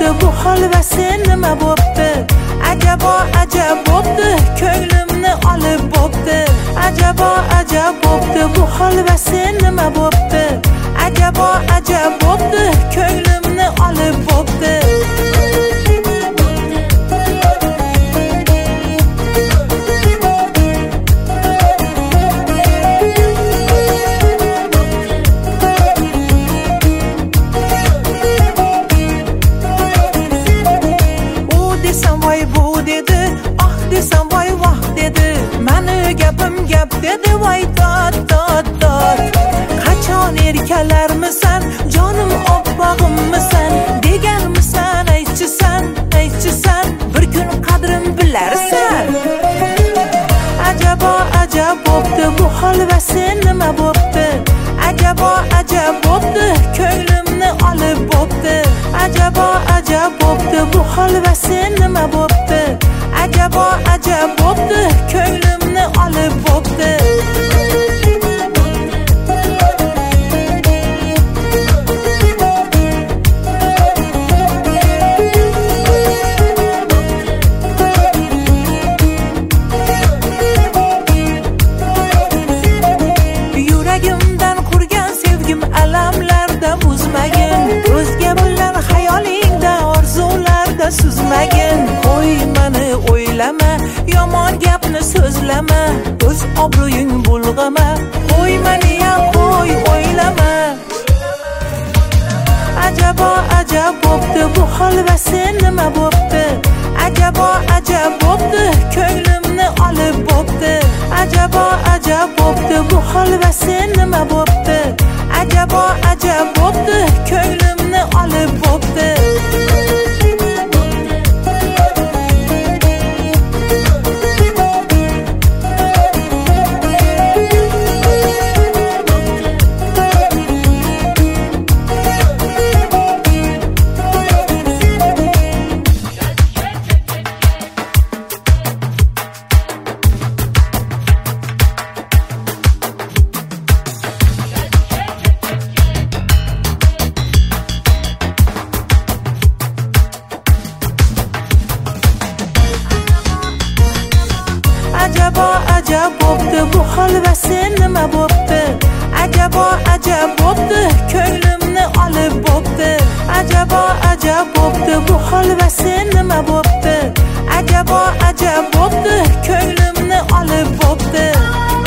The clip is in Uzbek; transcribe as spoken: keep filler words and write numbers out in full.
bo'pti bu holvasi nima bo'pti ajabo ajab bo'pti ko'nglimni olib bo'pti ajabo ajab bo'pti bu holvasi nima bo'pti ajabo ajab bo'pti ko'nglimni olib bo'pti desam voy voh dedi mani gapim gap dedi voy tot tot tot qachon erkalarmisan jonim oppog'immisan deganmisan aytchisan aytchisan bir kun qadrim bilarsan ajabo ajab bo'pti bu holvasi nima bo'pti ajabo ajab bo'pti ko'nglimni olib bo'pti ajabo ajab bo'pti bu holvasi nima bo'pti ajabo ajab bo'pti ko'nglimni olib bo'pti yuragimdan qurgan sevgim alamlarda buzmagin o'zga bilan xayolingda orzularda suzmagin qo'y mani o'ylama yomon gapni so'zlama o'z obro'ying bulg'ama qo'y mani ya qo'y o'ylama ajabo ajab bo'pti bu holvasi nima bo'pti ajabo ajab bo'pti ko'nglimni olib bo'pti ajabo ajab bo'pti bu holvasi nima bo'pti ajabo ajab bo'pti ko'nglimni olib bo'pti ajabo ajab bo'pti bu holvasi nima bo'pti ajabo ajab bo'pti ko'nglimni olib bo'pti ajabo ajab bo'pti bu holvasi nima bo'pti ajabo ajab bo'pti ko'nglimni olib bo'pti